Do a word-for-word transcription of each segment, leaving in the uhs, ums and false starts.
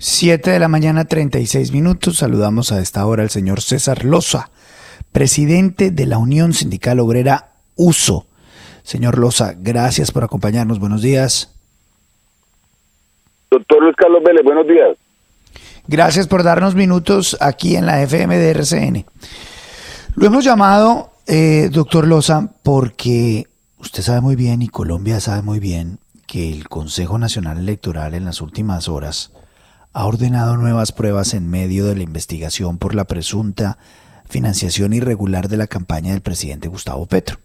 Siete de la mañana, treinta y seis minutos. Saludamos a esta hora al señor César Loza, presidente de la Unión Sindical Obrera U S O. Señor Loza, gracias por acompañarnos. Buenos días. Doctor Luis Carlos Vélez, buenos días. Gracias por darnos minutos aquí en la F M de R C N. Lo hemos llamado, eh, doctor Loza, porque usted sabe muy bien y Colombia sabe muy bien que el Consejo Nacional Electoral en las últimas horas ha ordenado nuevas pruebas en medio de la investigación por la presunta financiación irregular de la campaña del presidente Gustavo Petro.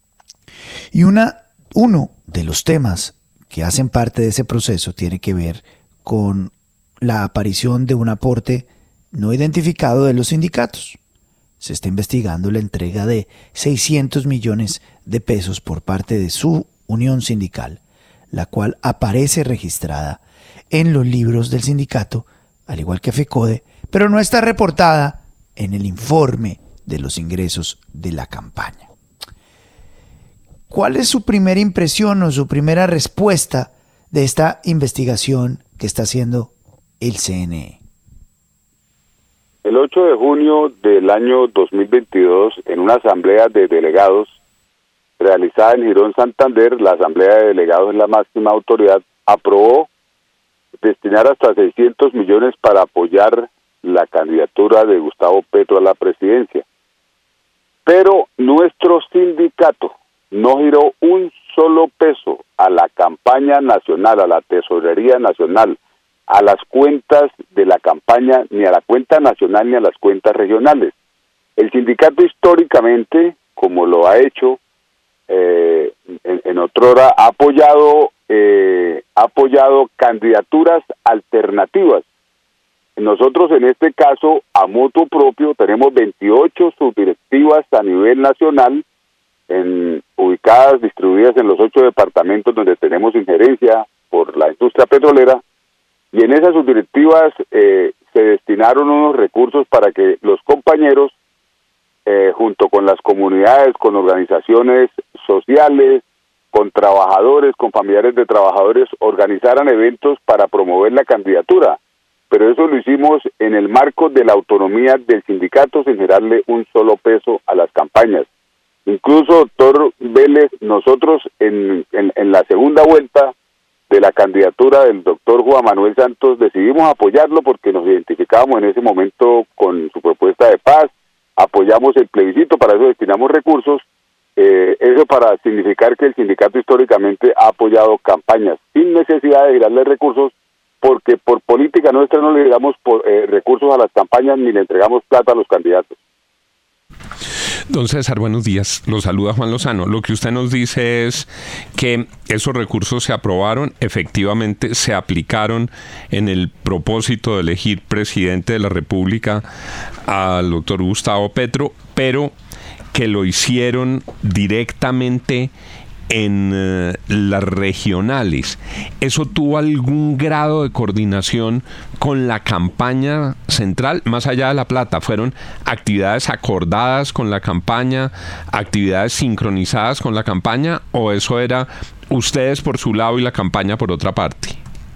Y una, uno de los temas que hacen parte de ese proceso tiene que ver con la aparición de un aporte no identificado de los sindicatos. Se está investigando la entrega de seiscientos millones de pesos por parte de su unión sindical, la cual aparece registrada en los libros del sindicato, al igual que FECODE, pero no está reportada en el informe de los ingresos de la campaña. ¿Cuál es su primera impresión o su primera respuesta de esta investigación que está haciendo el C N E? El ocho de junio del año dos mil veintidós, en una asamblea de delegados realizada en Girón, Santander, la asamblea de delegados, en la máxima autoridad, aprobó destinar hasta seiscientos millones para apoyar la candidatura de Gustavo Petro a la presidencia. Pero nuestro sindicato no giró un solo peso a la campaña nacional, a la tesorería nacional, a las cuentas de la campaña, ni a la cuenta nacional ni a las cuentas regionales. El sindicato históricamente, como lo ha hecho eh, en, en otrora, ha apoyado eh, ha apoyado candidaturas alternativas. Nosotros en este caso, a motu propio, tenemos veintiocho subdirectivas a nivel nacional, en, ubicadas, distribuidas en los ocho departamentos donde tenemos injerencia por la industria petrolera, y en esas subdirectivas eh, se destinaron unos recursos para que los compañeros, eh, junto con las comunidades, con organizaciones sociales, con trabajadores, con familiares de trabajadores, organizaran eventos para promover la candidatura. Pero eso lo hicimos en el marco de la autonomía del sindicato, sin girarle un solo peso a las campañas. Incluso, doctor Vélez, nosotros en, en, en la segunda vuelta de la candidatura del doctor Juan Manuel Santos decidimos apoyarlo porque nos identificábamos en ese momento con su propuesta de paz, apoyamos el plebiscito, para eso destinamos recursos, eh, eso para significar que el sindicato históricamente ha apoyado campañas sin necesidad de girarle recursos, porque por política nuestra no le damos por, eh, recursos a las campañas ni le entregamos plata a los candidatos. Don César, buenos días. Lo saluda Juan Lozano. Lo que usted nos dice es que esos recursos se aprobaron, efectivamente se aplicaron en el propósito de elegir presidente de la República al doctor Gustavo Petro, pero que lo hicieron directamente en uh, las regionales. ¿Eso tuvo algún grado de coordinación con la campaña central? Más allá de la plata, ¿fueron actividades acordadas con la campaña, actividades sincronizadas con la campaña, o eso era ustedes por su lado y la campaña por otra parte?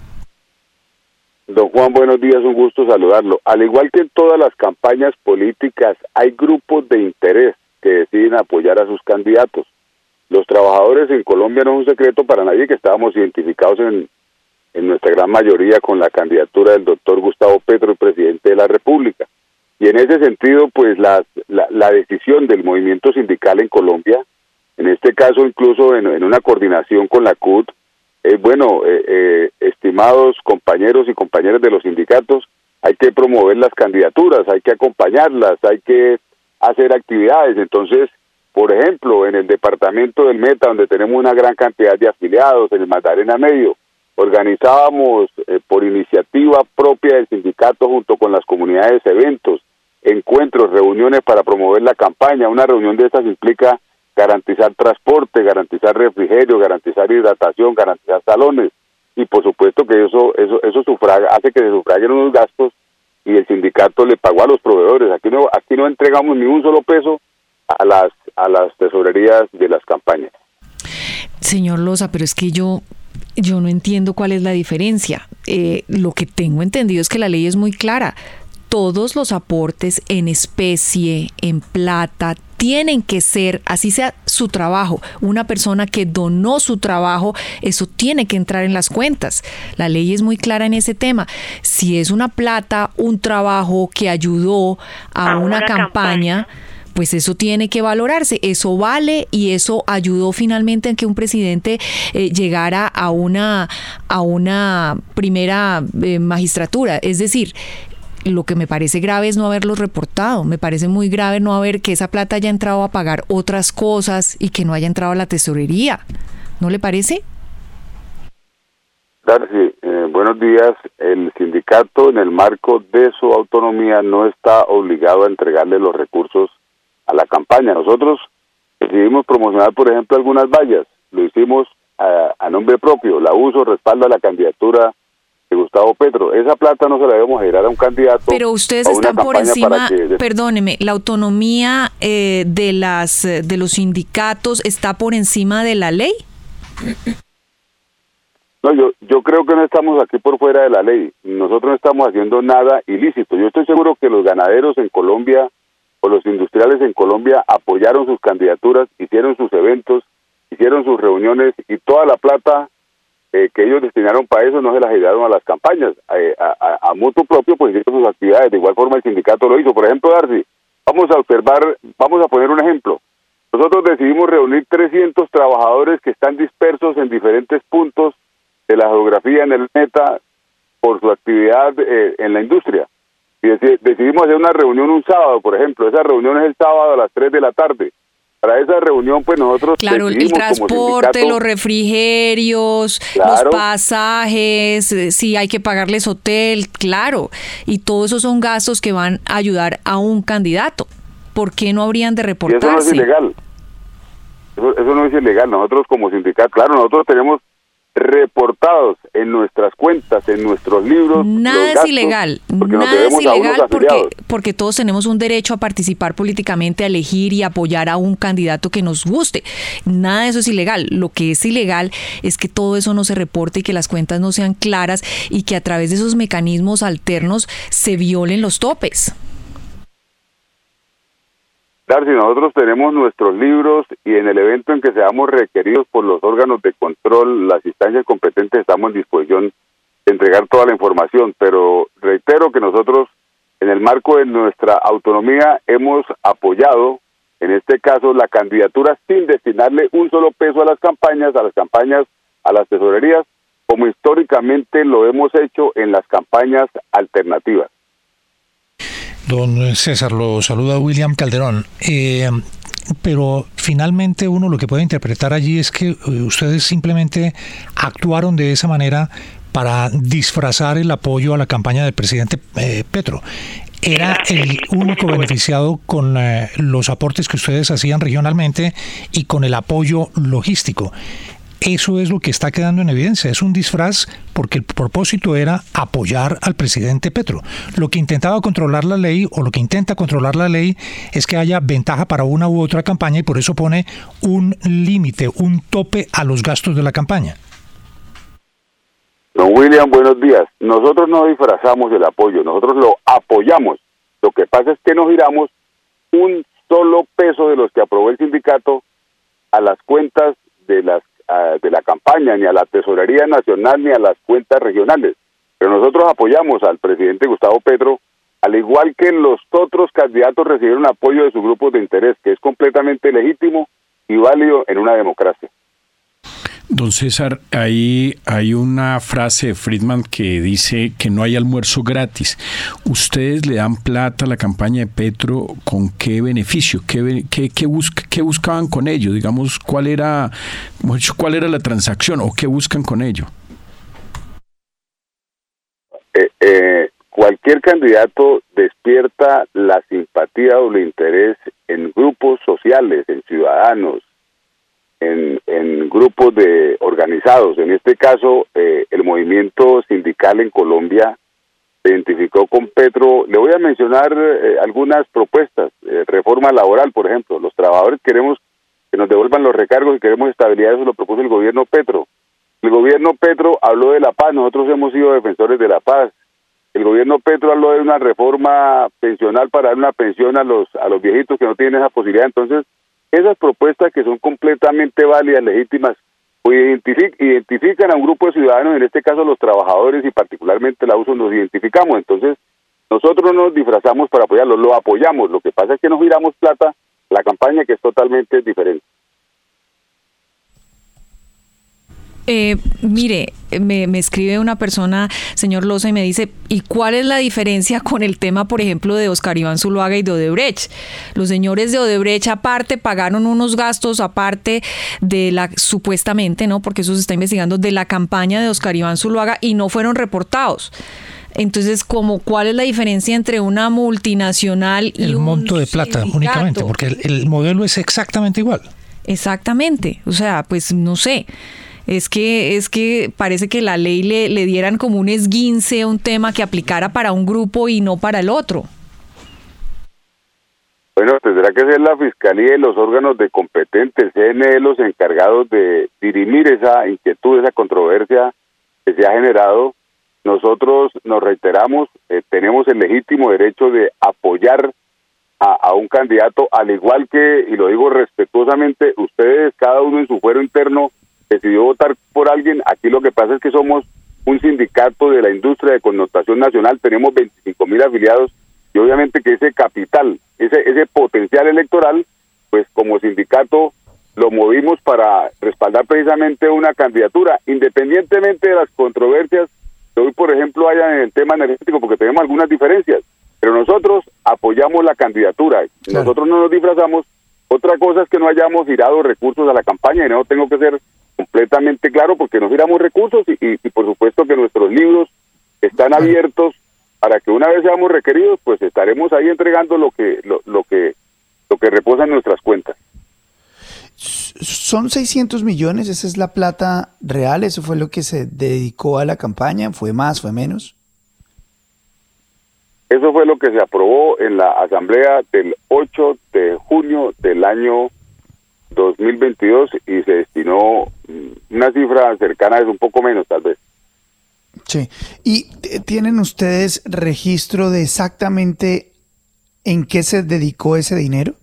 Don Juan, buenos días, un gusto saludarlo. Al igual que en todas las campañas políticas, hay grupos de interés que deciden apoyar a sus candidatos. Los trabajadores en Colombia no es un secreto para nadie que estábamos identificados en, en nuestra gran mayoría con la candidatura del doctor Gustavo Petro, el presidente de la República. Y en ese sentido, pues las, la, la decisión del movimiento sindical en Colombia, en este caso incluso en, en una coordinación con la C U T, es eh, bueno, eh, eh, estimados compañeros y compañeras de los sindicatos, hay que promover las candidaturas, hay que acompañarlas, hay que hacer actividades. Entonces, por ejemplo, en el departamento del Meta, donde tenemos una gran cantidad de afiliados, en el Magdalena Medio, organizábamos eh, por iniciativa propia del sindicato junto con las comunidades eventos, encuentros, reuniones para promover la campaña. Una reunión de estas implica garantizar transporte, garantizar refrigerio, garantizar hidratación, garantizar salones, y por supuesto que eso eso eso sufraga, hace que se sufraguen unos gastos y el sindicato le pagó a los proveedores. Aquí no aquí no entregamos ni un solo peso a las a las tesorerías de las campañas. Señor Loza, pero es que yo Yo no entiendo cuál es la diferencia. Eh, lo que tengo entendido es que la ley es muy clara. Todos los aportes en especie, en plata, tienen que ser, así sea su trabajo, una persona que donó su trabajo, eso tiene que entrar en las cuentas. La ley es muy clara en ese tema. Si es una plata, un trabajo que ayudó a, a una, una campaña, campaña, pues eso tiene que valorarse, eso vale y eso ayudó finalmente a que un presidente eh, llegara a una, a una primera eh, magistratura. Es decir, lo que me parece grave es no haberlo reportado. Me parece muy grave no haber que esa plata haya entrado a pagar otras cosas y que no haya entrado a la tesorería. ¿No le parece? Darcy, eh, buenos días. El sindicato, en el marco de su autonomía, no está obligado a entregarle los recursos a la campaña. Nosotros decidimos promocionar, por ejemplo, algunas vallas. Lo hicimos a, a nombre propio. La uso, respalda la candidatura de Gustavo Petro. Esa plata no se la debemos girar a un candidato. Pero ustedes están por encima, que... perdóneme, la autonomía eh, de las de los sindicatos está por encima de la ley. No, yo yo creo que no estamos aquí por fuera de la ley. Nosotros no estamos haciendo nada ilícito. Yo estoy seguro que los ganaderos en Colombia o los industriales en Colombia apoyaron sus candidaturas, hicieron sus eventos, hicieron sus reuniones y toda la plata Eh, que ellos destinaron para eso no se las ayudaron a las campañas, eh, a, a, a mutuo propio, pues hicieron sus actividades. De igual forma el sindicato lo hizo. Por ejemplo, Darcy, vamos a observar, vamos a poner un ejemplo. Nosotros decidimos reunir trescientos trabajadores que están dispersos en diferentes puntos de la geografía en el planeta por su actividad eh, en la industria. Y dec- decidimos hacer una reunión un sábado, por ejemplo. Esa reunión es el sábado a las tres de la tarde. Para esa reunión, pues nosotros claro, el transporte, los refrigerios, claro, los pasajes, si hay que pagarles hotel, claro, y todos esos son gastos que van a ayudar a un candidato. ¿Por qué no habrían de reportarse? Y eso no es ilegal. Eso, eso no es ilegal. Nosotros como sindicato, claro, nosotros tenemos reportados en nuestras cuentas, en nuestros libros. Nada es ilegal, nada es ilegal porque, porque todos tenemos un derecho a participar políticamente, a elegir y apoyar a un candidato que nos guste. Nada de eso es ilegal. Lo que es ilegal es que todo eso no se reporte y que las cuentas no sean claras y que a través de esos mecanismos alternos se violen los topes. Darcy, nosotros tenemos nuestros libros y en el evento en que seamos requeridos por los órganos de control, las instancias competentes, estamos en disposición de entregar toda la información, pero reitero que nosotros en el marco de nuestra autonomía hemos apoyado, en este caso, la candidatura sin destinarle un solo peso a las campañas, a las campañas, a las tesorerías, como históricamente lo hemos hecho en las campañas alternativas. Don César, lo saluda William Calderón. Eh, pero finalmente uno lo que puede interpretar allí es que ustedes simplemente actuaron de esa manera para disfrazar el apoyo a la campaña del presidente eh, Petro. Era el único beneficiado con eh, los aportes que ustedes hacían regionalmente y con el apoyo logístico. Eso es lo que está quedando en evidencia. Es un disfraz porque el propósito era apoyar al presidente Petro. Lo que intentaba controlar la ley o lo que intenta controlar la ley es que haya ventaja para una u otra campaña y por eso pone un límite, un tope a los gastos de la campaña. Don William, buenos días. Nosotros no disfrazamos el apoyo, nosotros lo apoyamos. Lo que pasa es que no giramos un solo peso de los que aprobó el sindicato a las cuentas de las de la campaña, ni a la Tesorería Nacional, ni a las cuentas regionales. Pero nosotros apoyamos al presidente Gustavo Petro, al igual que los otros candidatos recibieron apoyo de sus grupos de interés, que es completamente legítimo y válido en una democracia. Don César, ahí hay una frase de Friedman que dice que no hay almuerzo gratis. ¿Ustedes le dan plata a la campaña de Petro con qué beneficio? ¿Qué, qué, qué, busca, qué buscaban con ello? Digamos, ¿cuál era, cuál era la transacción o qué buscan con ello? Eh, eh, cualquier candidato despierta la simpatía o el interés en grupos sociales, en ciudadanos, En, en grupos de organizados. En este caso, eh, el movimiento sindical en Colombia se identificó con Petro. Le voy a mencionar eh, algunas propuestas. Eh, reforma laboral, por ejemplo. Los trabajadores queremos que nos devuelvan los recargos y queremos estabilidad. Eso lo propuso el gobierno Petro. El gobierno Petro habló de la paz, nosotros hemos sido defensores de la paz. El gobierno Petro habló de una reforma pensional para dar una pensión a los a los viejitos que no tienen esa posibilidad. Entonces, esas propuestas que son completamente válidas, legítimas, pues identific, identifican a un grupo de ciudadanos, en este caso los trabajadores y particularmente la U S O, nos identificamos. Entonces, nosotros no nos disfrazamos para apoyarlo, lo apoyamos. Lo que pasa es que nos giramos plata la campaña, que es totalmente diferente. Eh, mire, me, me escribe una persona, señor Loza, y me dice, ¿y cuál es la diferencia con el tema, por ejemplo, de Oscar Iván Zuluaga y de Odebrecht? Los señores de Odebrecht aparte pagaron unos gastos aparte de la, supuestamente, ¿no? Porque eso se está investigando, de la campaña de Oscar Iván Zuluaga y no fueron reportados. Entonces, ¿cómo, ¿cuál es la diferencia entre una multinacional y el un monto de plata sindicato? Únicamente? Porque el, el modelo es exactamente igual. Exactamente, o sea, pues no sé. Es que es que parece que la ley le, le dieran como un esguince a un tema que aplicara para un grupo y no para el otro. Bueno, tendrá que ser la Fiscalía y los órganos de competente, el C N E, los encargados de dirimir esa inquietud, esa controversia que se ha generado. Nosotros nos reiteramos, eh, tenemos el legítimo derecho de apoyar a, a un candidato, al igual que, y lo digo respetuosamente, ustedes, cada uno en su fuero interno, decidió votar por alguien. Aquí lo que pasa es que somos un sindicato de la industria de connotación nacional, tenemos veinticinco mil afiliados, y obviamente que ese capital, ese ese potencial electoral, pues como sindicato lo movimos para respaldar precisamente una candidatura, independientemente de las controversias que hoy, por ejemplo, hayan en el tema energético, porque tenemos algunas diferencias, pero nosotros apoyamos la candidatura, claro. Nosotros no nos disfrazamos. Otra cosa es que no hayamos girado recursos a la campaña, y no tengo que ser completamente claro, porque no giramos recursos y, y, y por supuesto que nuestros libros están abiertos para que una vez seamos requeridos, pues estaremos ahí entregando lo que lo, lo que lo que reposa en nuestras cuentas. ¿Son seiscientos millones? ¿Esa es la plata real? ¿Eso fue lo que se dedicó a la campaña? ¿Fue más, fue menos? Eso fue lo que se aprobó en la asamblea del ocho de junio del año dos mil veintidós y se destinó una cifra cercana a eso, un poco menos tal vez. Sí. ¿Y tienen ustedes registro de exactamente en qué se dedicó ese dinero?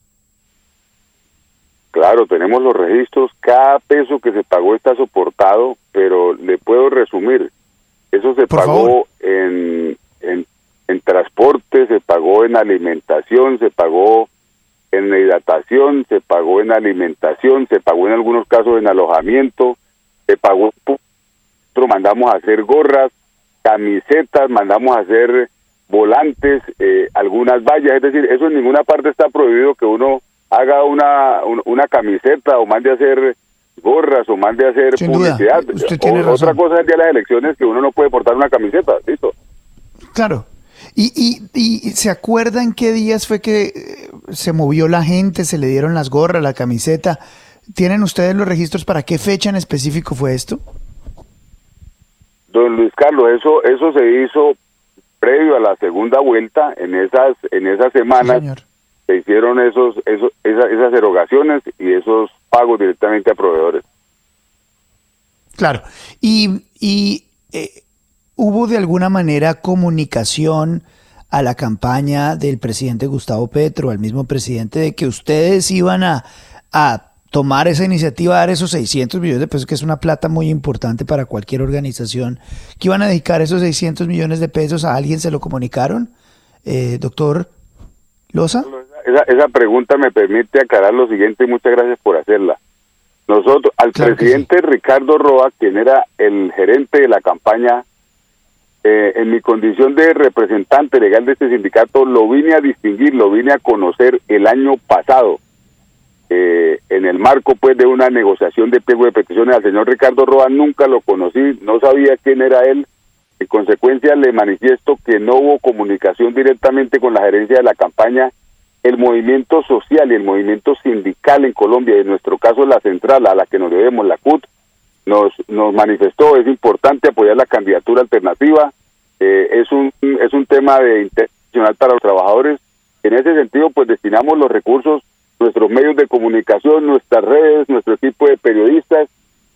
Claro, tenemos los registros, cada peso que se pagó está soportado, pero le puedo resumir. Eso se Por pagó favor. en, en en transporte, se pagó en alimentación, se pagó en hidratación, se pagó en alimentación, se pagó en algunos casos en alojamiento, se pagó, nosotros mandamos a hacer gorras, camisetas, mandamos a hacer volantes, eh, algunas vallas, es decir, eso en ninguna parte está prohibido que uno haga una un, una camiseta o mande a hacer gorras o mande a hacer Sin publicidad. duda, usted tiene o, razón. Otra cosa es el día de las elecciones que uno no puede portar una camiseta, listo. Claro. ¿Y, y, y se acuerdan qué días fue que eh, se movió la gente, se le dieron las gorras, la camiseta? ¿Tienen ustedes los registros para qué fecha en específico fue esto? Don Luis Carlos, eso eso se hizo previo a la segunda vuelta. En esas en esas semanas sí, se hicieron esos, esos esas, esas erogaciones y esos pagos directamente a proveedores. Claro. Y, y eh, ¿hubo de alguna manera comunicación a la campaña del presidente Gustavo Petro, al mismo presidente, de que ustedes iban a, a tomar esa iniciativa, a dar esos seiscientos millones de pesos, que es una plata muy importante para cualquier organización, que iban a dedicar esos seiscientos millones de pesos a alguien? ¿Se lo comunicaron, eh, doctor Loza? Esa, esa pregunta me permite aclarar lo siguiente y muchas gracias por hacerla. Nosotros, al Claro presidente sí. Ricardo Roa, quien era el gerente de la campaña, eh, en mi condición de representante legal de este sindicato, lo vine a distinguir, lo vine a conocer el año pasado, eh, en el marco pues de una negociación de pliego de peticiones. Al señor Ricardo Roa nunca lo conocí, no sabía quién era él. En consecuencia le manifiesto que no hubo comunicación directamente con la gerencia de la campaña. El movimiento social y el movimiento sindical en Colombia, y en nuestro caso la central a la que nos debemos, la C U T, nos nos manifestó, es importante apoyar la candidatura alternativa, eh, es un es un tema de interés nacional para los trabajadores. En ese sentido, pues destinamos los recursos, nuestros medios de comunicación, nuestras redes, nuestro equipo de periodistas,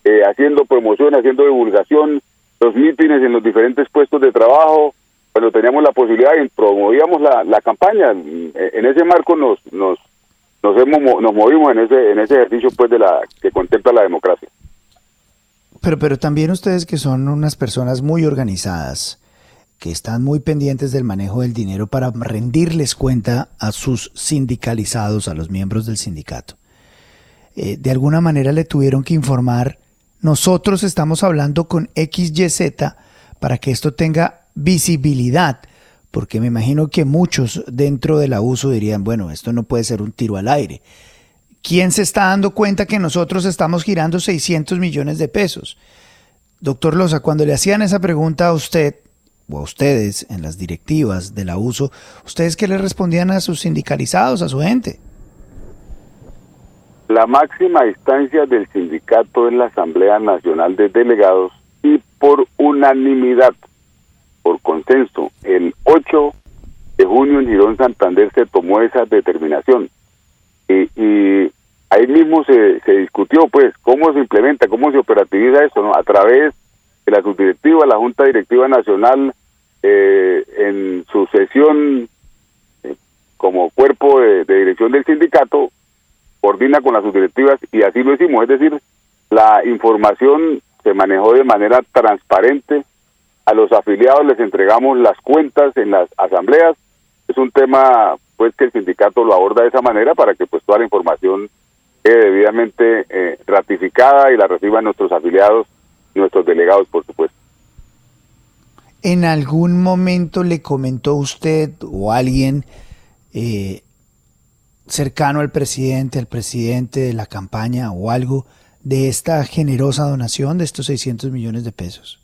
eh, haciendo promoción, haciendo divulgación, los mítines en los diferentes puestos de trabajo, cuando teníamos la posibilidad y promovíamos la, la campaña. En ese marco nos nos nos, hemos, nos movimos en ese en ese ejercicio pues de la que contempla la democracia. Pero, pero también ustedes, que son unas personas muy organizadas, que están muy pendientes del manejo del dinero para rendirles cuenta a sus sindicalizados, a los miembros del sindicato, eh, de alguna manera le tuvieron que informar: nosotros estamos hablando con X Y Z para que esto tenga visibilidad, porque me imagino que muchos dentro del abuso dirían, bueno, esto no puede ser un tiro al aire. ¿Quién se está dando cuenta que nosotros estamos girando seiscientos millones de pesos? Doctor Loza, cuando le hacían esa pregunta a usted, o a ustedes en las directivas del abuso, ¿ustedes qué le respondían a sus sindicalizados, a su gente? La máxima instancia del sindicato es la Asamblea Nacional de Delegados, y por unanimidad, por consenso, el ocho de junio en Girón Santander se tomó esa determinación. Y, y ahí mismo se, se discutió pues cómo se implementa, cómo se operativiza eso, ¿no? A través de la subdirectiva, la Junta Directiva Nacional, eh, en su sesión eh, como cuerpo de, de dirección del sindicato, coordina con las subdirectivas, y así lo hicimos. Es decir, la información se manejó de manera transparente. A los afiliados les entregamos las cuentas en las asambleas. Es un tema pues que el sindicato lo aborda de esa manera para que pues toda la información quede debidamente eh, ratificada y la reciban nuestros afiliados, nuestros delegados, por supuesto. ¿En algún momento le comentó usted o alguien eh, cercano al presidente, al presidente de la campaña o algo, de esta generosa donación de estos seiscientos millones de pesos?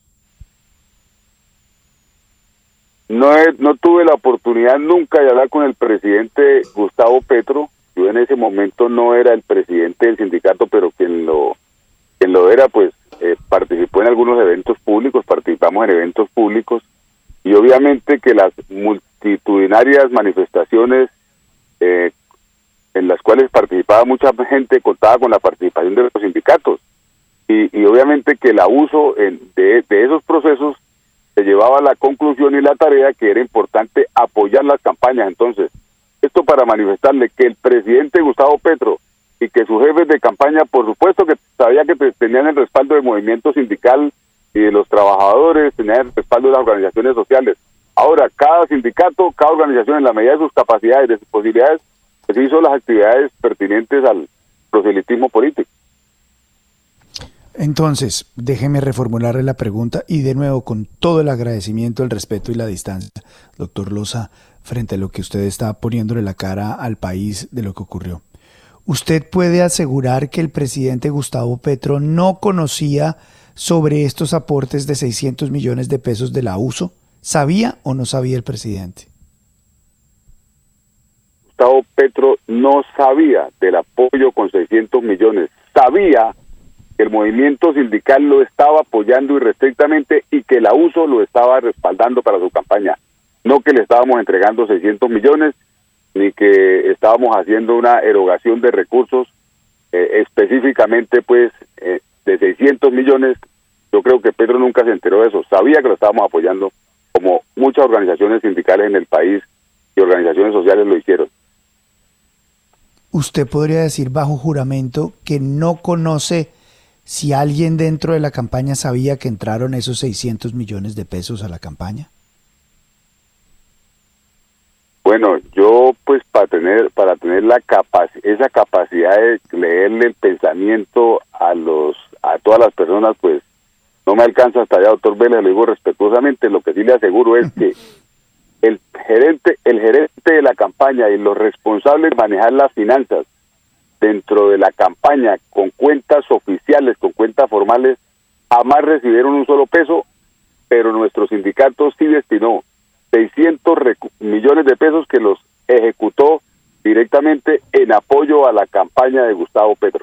No, he, no tuve la oportunidad nunca de hablar con el presidente Gustavo Petro. Yo en ese momento no era el presidente del sindicato, pero quien lo quien lo era, pues eh, participó en algunos eventos públicos, participamos en eventos públicos, y obviamente que las multitudinarias manifestaciones eh, en las cuales participaba mucha gente contaba con la participación de los sindicatos, y, y obviamente que el abuso en, de, de esos procesos se llevaba a la conclusión y la tarea que era importante apoyar las campañas. Entonces, esto para manifestarle que el presidente Gustavo Petro y que sus jefes de campaña, por supuesto que sabía que tenían el respaldo del movimiento sindical y de los trabajadores, tenían el respaldo de las organizaciones sociales. Ahora, cada sindicato, cada organización, en la medida de sus capacidades, de sus posibilidades, pues hizo las actividades pertinentes al proselitismo político. Entonces, déjeme reformularle la pregunta, y de nuevo, con todo el agradecimiento, el respeto y la distancia, doctor Loza, frente a lo que usted está poniéndole la cara al país de lo que ocurrió. ¿Usted puede asegurar que el presidente Gustavo Petro no conocía sobre estos aportes de seiscientos millones de pesos del abuso? ¿Sabía o no sabía el presidente? Gustavo Petro no sabía del apoyo con seiscientos millones. Sabía que el movimiento sindical lo estaba apoyando irrestrictamente y que el abuso lo estaba respaldando para su campaña. No que le estábamos entregando seiscientos millones, ni que estábamos haciendo una erogación de recursos eh, específicamente pues eh, de seiscientos millones. Yo creo que Pedro nunca se enteró de eso. Sabía que lo estábamos apoyando, como muchas organizaciones sindicales en el país y organizaciones sociales lo hicieron. ¿Usted podría decir bajo juramento que no conoce si alguien dentro de la campaña sabía que entraron esos seiscientos millones de pesos a la campaña? Bueno, yo pues para tener para tener la capac- esa capacidad de leerle el pensamiento a los a todas las personas, pues no me alcanza hasta allá, doctor Vélez, lo digo respetuosamente. Lo que sí le aseguro es que el gerente el gerente de la campaña y los responsables de manejar las finanzas dentro de la campaña con cuentas oficiales, con cuentas formales, jamás recibieron un solo peso, pero nuestro sindicato sí destinó seiscientos recu- millones de pesos que los ejecutó directamente en apoyo a la campaña de Gustavo Petro.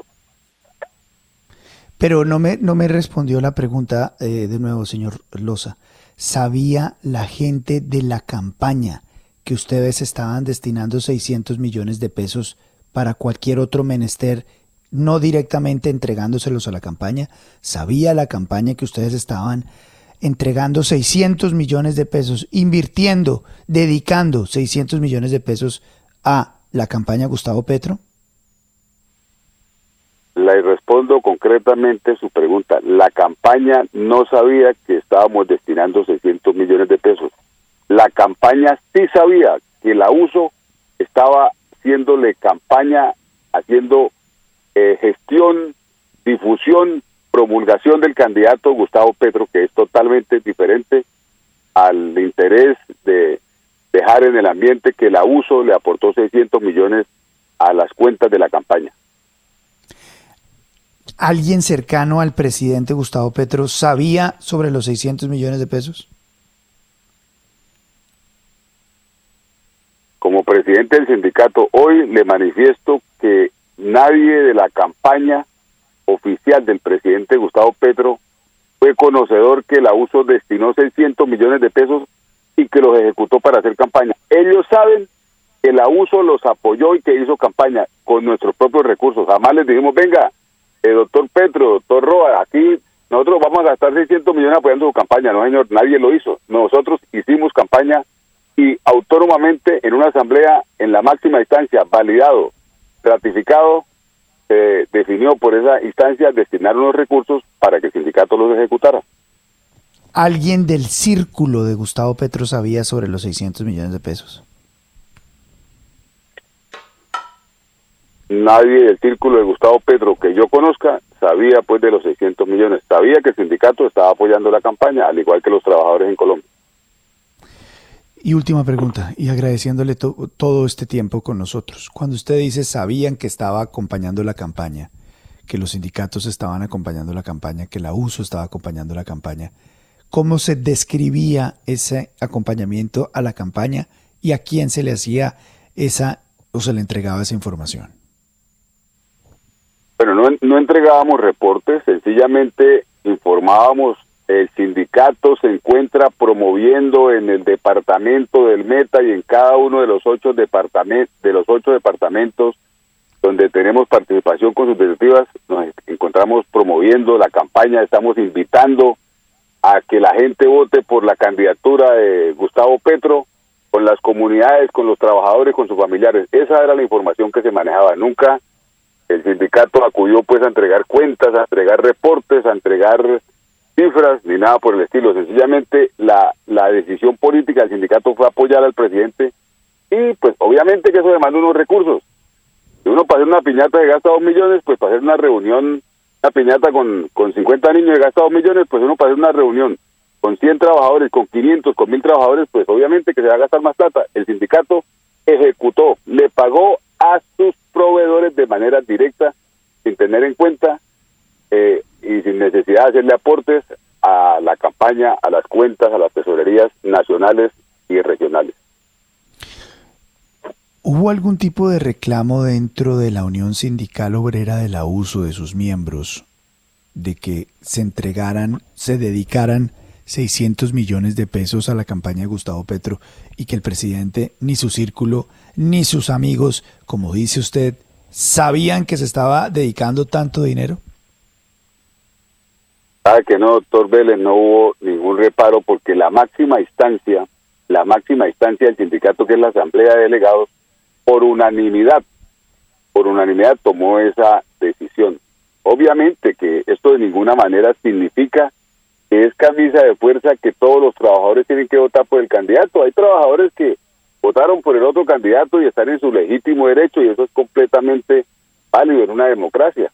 Pero no me, no me respondió la pregunta eh, de nuevo, señor Loza. ¿Sabía la gente de la campaña que ustedes estaban destinando seiscientos millones de pesos para cualquier otro menester no directamente entregándoselos a la campaña? ¿Sabía la campaña que ustedes estaban entregando seiscientos millones de pesos, invirtiendo, dedicando seiscientos millones de pesos a la campaña Gustavo Petro? Le respondo concretamente su pregunta. La campaña no sabía que estábamos destinando seiscientos millones de pesos. La campaña sí sabía que la USO estaba haciéndole campaña, haciendo eh, gestión, difusión, promulgación del candidato Gustavo Petro, que es totalmente diferente al interés de dejar en el ambiente que la USO le aportó seiscientos millones a las cuentas de la campaña. ¿Alguien cercano al presidente Gustavo Petro sabía sobre los seiscientos millones de pesos? Como presidente del sindicato, hoy le manifiesto que nadie de la campaña oficial del presidente Gustavo Petro fue conocedor que la USO destinó seiscientos millones de pesos y que los ejecutó para hacer campaña. Ellos saben que la USO los apoyó y que hizo campaña con nuestros propios recursos. Jamás les dijimos, venga, eh, doctor Petro, doctor Roa, aquí nosotros vamos a gastar seiscientos millones apoyando su campaña. No, señor, nadie lo hizo. Nosotros hicimos campaña y autónomamente en una asamblea en la máxima instancia, validado, ratificado, se definió por esa instancia destinar unos recursos para que el sindicato los ejecutara. ¿Alguien del círculo de Gustavo Petro sabía sobre los seiscientos millones de pesos? Nadie del círculo de Gustavo Petro que yo conozca sabía pues de los seiscientos millones. Sabía que el sindicato estaba apoyando la campaña, al igual que los trabajadores en Colombia. Y última pregunta, y agradeciéndole to- todo este tiempo con nosotros. Cuando usted dice sabían que estaba acompañando la campaña, que los sindicatos estaban acompañando la campaña, que la USO estaba acompañando la campaña, ¿cómo se describía ese acompañamiento a la campaña y a quién se le hacía esa o se le entregaba esa información? Pero no, no entregábamos reportes, sencillamente informábamos. El sindicato se encuentra promoviendo en el departamento del Meta y en cada uno de los ocho departamentos, de los ocho departamentos donde tenemos participación con sus directivas, nos encontramos promoviendo la campaña, estamos invitando a que la gente vote por la candidatura de Gustavo Petro, con las comunidades, con los trabajadores, con sus familiares. Esa era la información que se manejaba. Nunca el sindicato acudió pues a entregar cuentas, a entregar reportes, a entregar cifras, ni nada por el estilo. Sencillamente la, la decisión política del sindicato fue apoyar al presidente y pues obviamente que eso demanda unos recursos. Si uno para hacer una piñata se gasta dos millones, pues para hacer una reunión, una piñata con, con cincuenta niños se gasta dos millones, pues uno para hacer una reunión con cien trabajadores, con quinientos, con mil trabajadores, pues obviamente que se va a gastar más plata. El sindicato ejecutó, le pagó a sus proveedores de manera directa, sin tener en cuenta eh, y sin necesidad de hacerle aportes a la campaña, a las cuentas, a las tesorerías nacionales y regionales. ¿Hubo algún tipo de reclamo dentro de la Unión Sindical Obrera de la USO, de sus miembros, de que se entregaran, se dedicaran seiscientos millones de pesos a la campaña de Gustavo Petro y que el presidente, ni su círculo, ni sus amigos, como dice usted, sabían que se estaba dedicando tanto dinero? Sabe que no, doctor Vélez, no hubo ningún reparo porque la máxima instancia, la máxima instancia del sindicato, que es la Asamblea de Delegados, por unanimidad, por unanimidad tomó esa decisión. Obviamente que esto de ninguna manera significa que es camisa de fuerza que todos los trabajadores tienen que votar por el candidato. Hay trabajadores que votaron por el otro candidato y están en su legítimo derecho y eso es completamente válido en una democracia.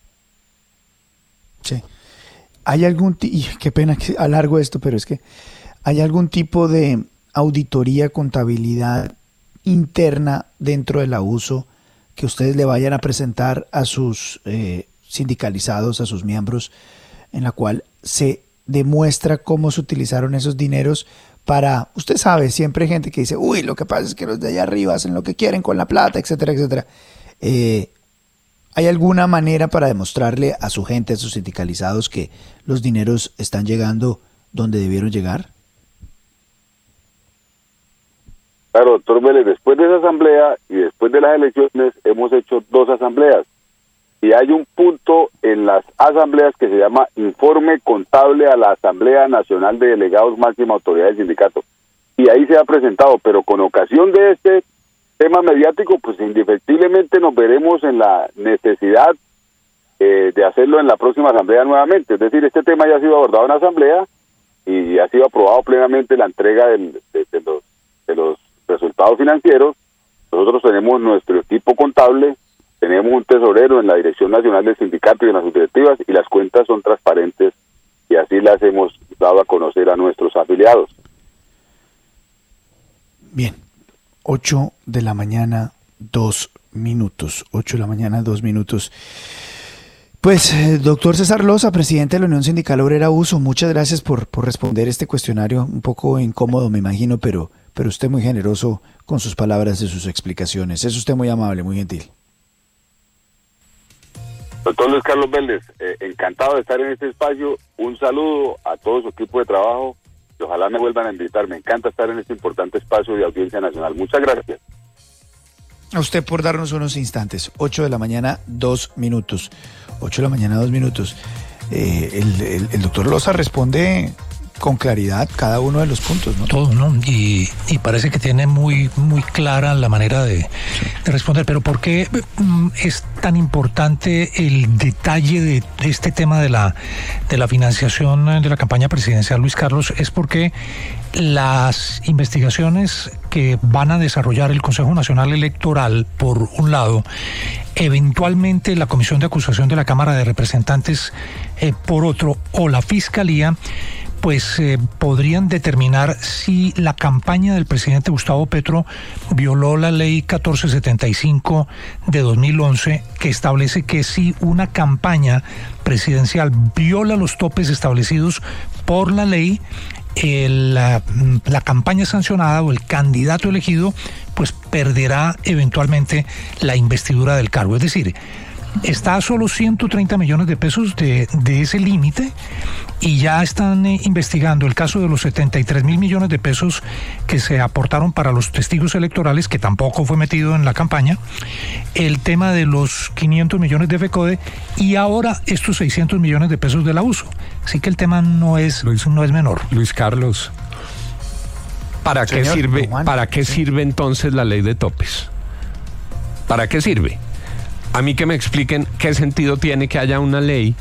Sí. ¿Hay algún tipo, qué pena que alargo esto, pero es que hay algún tipo de auditoría, contabilidad interna dentro de la USO que ustedes le vayan a presentar a sus eh, sindicalizados, a sus miembros, en la cual se demuestra cómo se utilizaron esos dineros para, usted sabe, siempre hay gente que dice, uy, lo que pasa es que los de allá arriba hacen lo que quieren con la plata, etcétera, etcétera. Eh, ¿Hay alguna manera para demostrarle a su gente, a sus sindicalizados, que los dineros están llegando donde debieron llegar? Claro, doctor Vélez, después de esa asamblea y después de las elecciones hemos hecho dos asambleas. y hay un punto en las asambleas que se llama informe contable a la Asamblea Nacional de Delegados, máxima autoridad del sindicato, y ahí se ha presentado, pero con ocasión de este tema mediático, pues indefectiblemente nos veremos en la necesidad eh, de hacerlo en la próxima asamblea nuevamente. Es decir, este tema ya ha sido abordado en la asamblea y ha sido aprobado plenamente la entrega del, de, de, los, de los resultados financieros. Nosotros tenemos nuestro equipo contable, tenemos un tesorero en la Dirección Nacional del Sindicato y en las subdirectivas, y las cuentas son transparentes y así las hemos dado a conocer a nuestros afiliados. Bien, ocho de la mañana, dos minutos. ocho de la mañana, dos minutos. Pues, eh, doctor César Loza, presidente de la Unión Sindical Obrera Uso, muchas gracias por, por responder este cuestionario, un poco incómodo, me imagino, pero, pero usted muy generoso con sus palabras y sus explicaciones. Es usted muy amable, muy gentil. Doctor Luis Carlos Vélez, eh, encantado de estar en este espacio. Un saludo a todo su equipo de trabajo y ojalá me vuelvan a invitar. Me encanta estar en este importante espacio de audiencia nacional. Muchas gracias. A usted por darnos unos instantes. ocho de la mañana, dos minutos. ocho de la mañana, dos minutos. Eh, el, el, el doctor Loza responde con claridad cada uno de los puntos, ¿no? Todo, ¿no? Y, y parece que tiene muy, muy clara la manera de, de responder. Pero ¿por qué es tan importante el detalle de este tema de la, de la financiación de la campaña presidencial, Luis Carlos? Es porque las investigaciones que van a desarrollar el Consejo Nacional Electoral, por un lado, eventualmente la Comisión de Acusación de la Cámara de Representantes, eh, por otro, o la Fiscalía, pues eh, podrían determinar si la campaña del presidente Gustavo Petro violó la ley catorce setenta y cinco de dos mil once, que establece que si una campaña presidencial viola los topes establecidos por la ley, el, la, la campaña sancionada o el candidato elegido pues perderá eventualmente la investidura del cargo. Es decir, está a solo ciento treinta millones de pesos de, de ese límite, y ya están eh, investigando el caso de los setenta y tres mil millones de pesos que se aportaron para los testigos electorales, que tampoco fue metido en la campaña, el tema de los quinientos millones de FECODE y ahora estos seiscientos millones de pesos del abuso. Así que el tema no es, Luis, no es menor. Luis Carlos, ¿para qué Señor, sirve, Juan, ¿para qué sí. sirve entonces la ley de topes? ¿Para qué sirve? A mí que me expliquen qué sentido tiene que haya una ley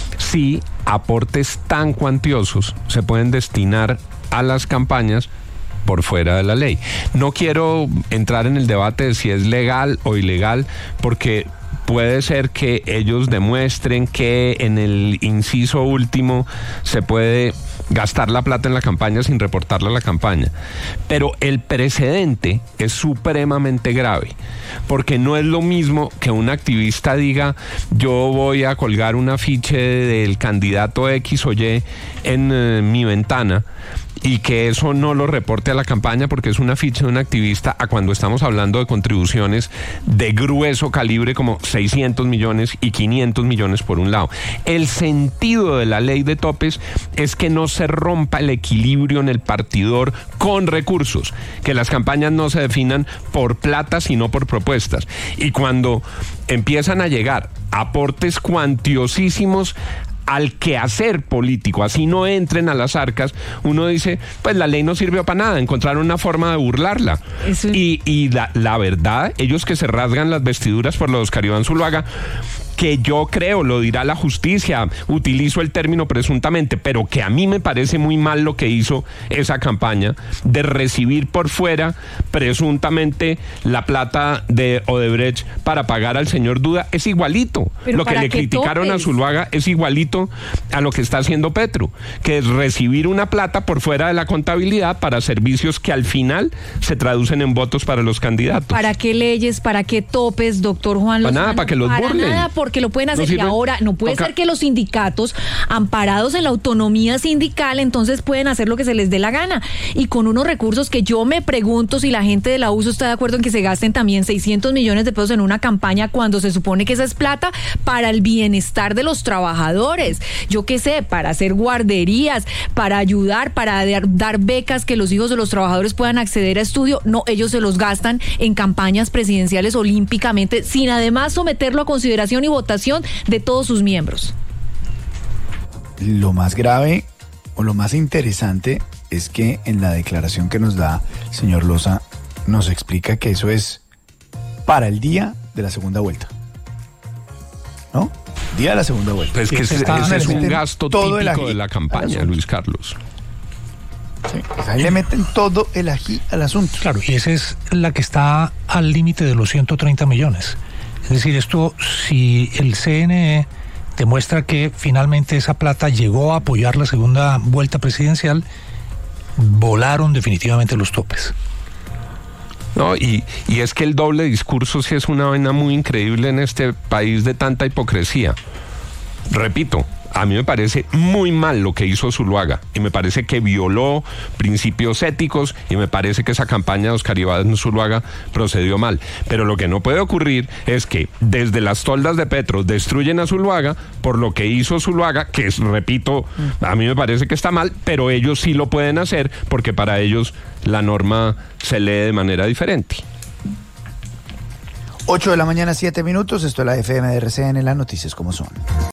si aportes tan cuantiosos se pueden destinar a las campañas por fuera de la ley. No quiero entrar en el debate de si es legal o ilegal, porque puede ser que ellos demuestren que en el inciso último se puede gastar la plata en la campaña sin reportarla a la campaña. Pero el precedente es supremamente grave, porque no es lo mismo que un activista diga: yo voy a colgar un afiche del candidato X o Y en eh, mi ventana, y que eso no lo reporte a la campaña porque es una ficha de un activista, a cuando estamos hablando de contribuciones de grueso calibre como seiscientos millones y quinientos millones por un lado. El sentido de la ley de topes es que no se rompa el equilibrio en el partidor con recursos, que las campañas no se definan por plata sino por propuestas. Y cuando empiezan a llegar aportes cuantiosísimos al quehacer político, así no entren a las arcas, uno dice, pues la ley no sirvió para nada, encontraron una forma de burlarla. Eso... Y, y la, la verdad, ellos que se rasgan las vestiduras por lo de Oscar Iván Zuluaga, que yo creo, lo dirá la justicia, utilizo el término presuntamente, pero que a mí me parece muy mal lo que hizo esa campaña de recibir por fuera presuntamente la plata de Odebrecht para pagar al señor Duda, es igualito. Pero lo que le criticaron topes? a Zuluaga es igualito a lo que está haciendo Petro, que es recibir una plata por fuera de la contabilidad para servicios que al final se traducen en votos para los candidatos. ¿Para qué leyes? ¿Para qué topes, doctor Juan Lozano? Para nada, para que los para burlen. Nada, porque lo pueden hacer. No y ahora no puede Toca. ser que los sindicatos, amparados en la autonomía sindical, entonces pueden hacer lo que se les dé la gana. Y con unos recursos que yo me pregunto si la gente de la U S O está de acuerdo en que se gasten también seiscientos millones de pesos en una campaña, cuando se supone que esa es plata para el bienestar de los trabajadores. Yo qué sé, para hacer guarderías, para ayudar, para dar, dar becas que los hijos de los trabajadores puedan acceder a estudio. No, ellos se los gastan en campañas presidenciales olímpicamente, sin además someterlo a consideración y votación de todos sus miembros. Lo más grave o lo más interesante es que en la declaración que nos da el señor Loza nos explica que eso es para el día de la segunda vuelta. ¿No? Día de la segunda vuelta. Pues es que ese, está, ese es un gasto todo típico de la campaña, Luis Carlos. Sí, pues ahí le meten todo el ají al asunto. Claro, y esa es la que está al límite de los ciento treinta millones. Es decir, esto, si el C N E demuestra que finalmente esa plata llegó a apoyar la segunda vuelta presidencial, volaron definitivamente los topes. No, y, y es que el doble discurso sí es una vaina muy increíble en este país de tanta hipocresía. Repito, a mí me parece muy mal lo que hizo Zuluaga y me parece que violó principios éticos y me parece que esa campaña de Oscar Iván Zuluaga procedió mal. Pero lo que no puede ocurrir es que desde las toldas de Petro destruyen a Zuluaga por lo que hizo Zuluaga, que es, repito, a mí me parece que está mal, pero ellos sí lo pueden hacer porque para ellos la norma se lee de manera diferente. ocho de la mañana, siete minutos. Esto es la F M de R C N, las noticias como son.